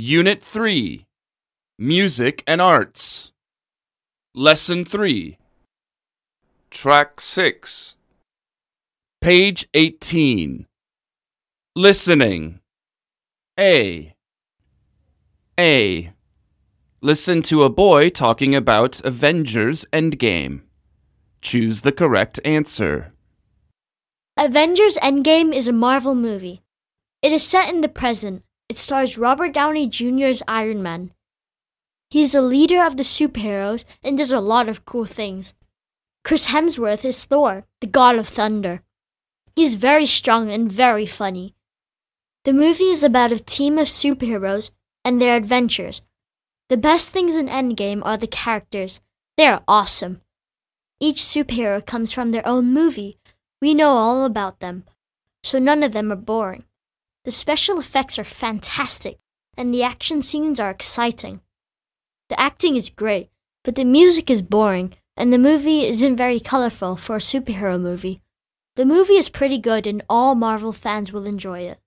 Unit 3, Music and Arts. Lesson 3, Track 6. Page 18. Listening. A. Listen to a boy talking about Avengers Endgame. Choose the correct answer. Avengers Endgame is a Marvel movie. It is set in the present. It stars Robert Downey Jr. as Iron Man. He is a leader of the superheroes and does a lot of cool things. Chris Hemsworth is Thor, the god of thunder. He is very strong and very funny. The movie is about a team of superheroes and their adventures. The best things in Endgame are the characters. They are awesome. Each superhero comes from their own movie. We know all about them, so none of them are boring. The special effects are fantastic, and the action scenes are exciting. The acting is great, but the music is boring, and the movie isn't very colorful for a superhero movie. The movie is pretty good, and all Marvel fans will enjoy it.